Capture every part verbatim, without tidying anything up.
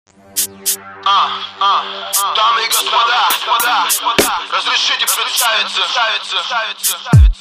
А, а, дамы и господа, господа, господа, разрешите представиться, представиться,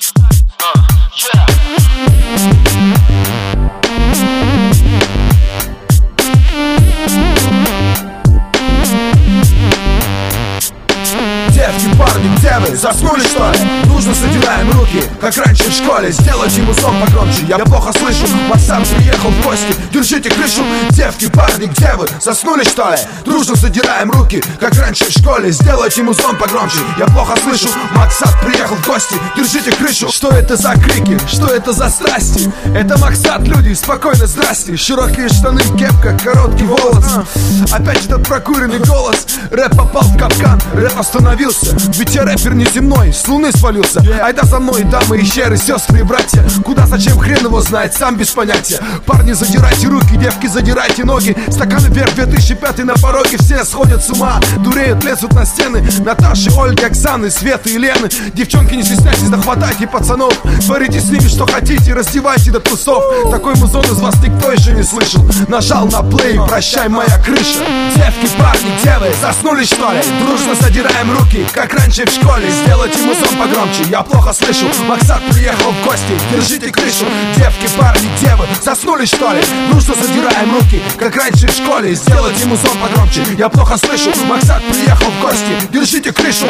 Девки, парни, где вы? Заснули, что ли? Дружно задираем руки, как раньше в школе. Сделайте ему сон погромче, я плохо слышу. Максан приехал в гости, держите крышу. Девки, парни, где вы? Заснули, что ли? Дружно задираем руки, как раньше в школе. Сделайте ему сон погромче, я плохо слышу. Максат приехал в гости, держите крышу. Что это за крики? Что это за страсти? Это Максат, люди, спокойно, здрасте. Широкие штаны, кепка, короткий волос. Опять этот прокуренный голос. Рэп попал в капкан, рэп остановился. Ведь я рэпер неземной, с луны свалился. Айда за мной, дамы и щеры, сестры и братья. Куда, зачем, хрен его знает, сам без понятия. Парни, задирайте руки, девки, задирайте ноги. Стаканы вверх, две тысячи пятый на пороге. Все сходят с ума, дуреют, лезут на стены. Наташи, Ольги, Оксаны, Светы и Лены. Девчонки, не стесняйтесь, да хватайте пацанов. Творите с ними что хотите, раздевайте до трусов. Такой музон из вас никто еще не слышал. Нажал на плей, прощай, моя крыша. Девки, парни, где вы? Заснули, что ли? Дружно задираем руки, как раньше в школе. Сделайте музон погромче, я плохо слышу. Максат приехал в гости, держите крышу. Девки, парни, где вы? Заснули, что ли? Дружно задираем руки, как раньше в школе. Сделайте музон погромче, я плохо слышу. Максат приехал в гости, держите крышу.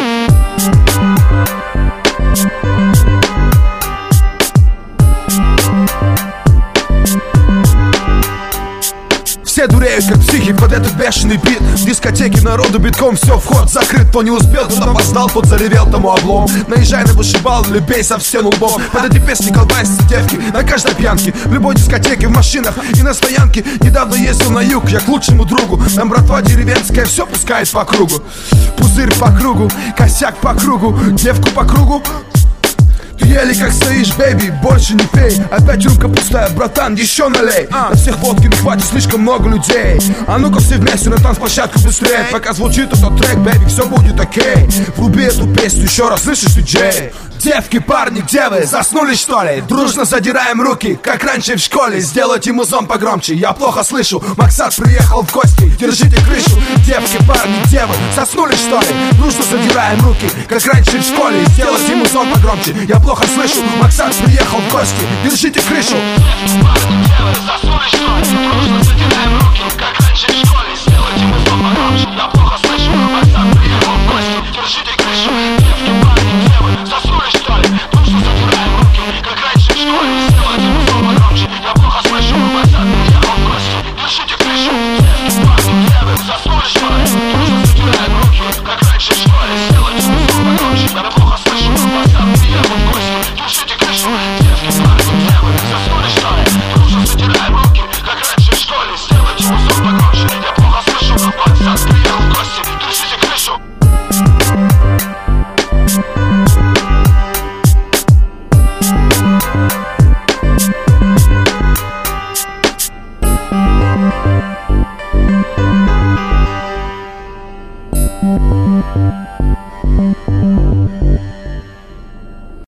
Все дуреют, как психи, под этот бешеный бит. В дискотеке народу битком, все, вход закрыт. Кто не успел, тот опоздал, тот заревел, тому облом. Наезжай на вышибал или бейся в стену лбом. Под эти песни колбасятся девки на каждой пьянке. В любой дискотеке, в машинах и на стоянке. Недавно ездил на юг, я к лучшему другу. Там братва деревенская все пускает по кругу. Пузырь по кругу, косяк по кругу, девку по кругу. Ты еле как стоишь, бэйби, больше не пей. Опять рюмка пустая, братан, еще налей. На всех водки не хватит, слишком много людей. А ну-ка все вместе на танцплощадку быстрее. Пока звучит этот трек, бэйби, все будет окей. Вруби эту песню еще раз, слышишь, диджей? Девки, парни, где вы? Заснули, что ли? Дружно задираем руки, как раньше в школе. Сделайте музон погромче, я плохо слышу. Максат приехал в гости, держите крышу. Девки, парни, где вы? Заснули, что ли? Дружно задираем руки, как раньше в школе. Сделайте музон погромче, я плохо слышу. Максат приехал в гости, держите крышу. Девки, парни, где вы? Заснули, что ли? Дружно задираем руки, как раньше в школе.